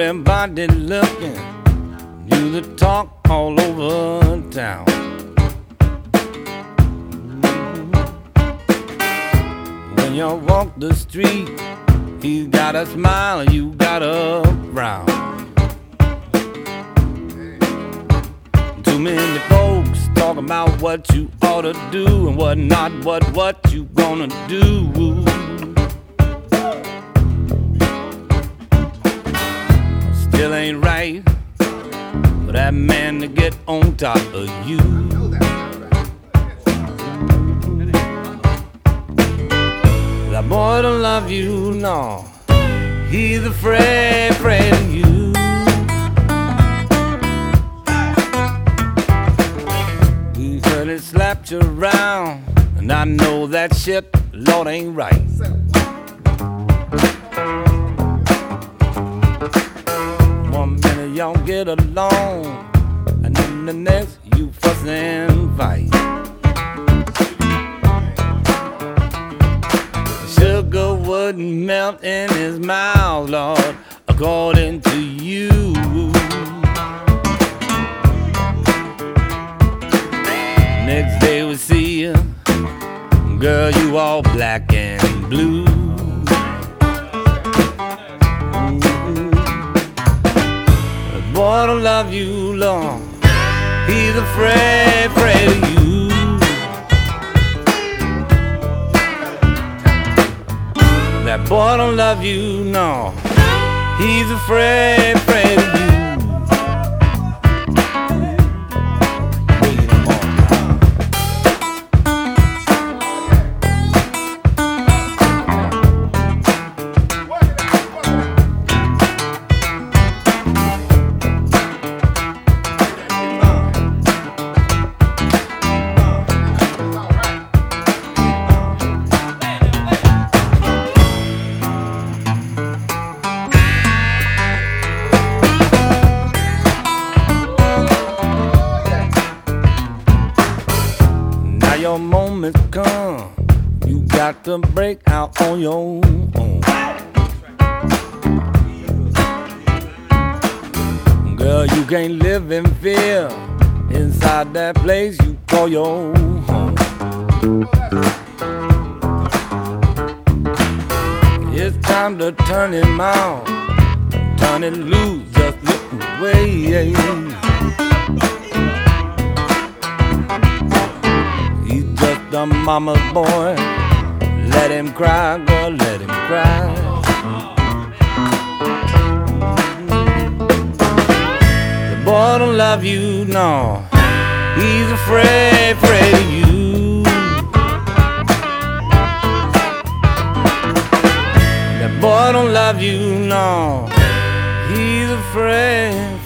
Everybody looking, you the talk all over town. When you walk the street, he's got a smile, you got a frown. Too many folks talk about what you ought to do and what not, what you gonna do. Still ain't right for that man to get on top of you. That boy don't love you, no. He's afraid of you. He heard it slapped you around, and I know that shit, Lord, ain't right. One minute y'all get along, and then the next you fuss and fight. Sugar wouldn't melt in his mouth, Lord, according to you. Next day we see you, girl, you all black and blue. The boy don't love you long, he's afraid of you. That boy don't love you, no. He's afraid of you. Your moments come, you got to break out on your own. Girl, you can't live in fear inside that place you call your home. It's time to turn him out, turn it loose, just look away. The mama's boy, let him cry, girl, let him cry. The boy don't love you, no. He's afraid of you. That boy don't love you, no. He's afraid.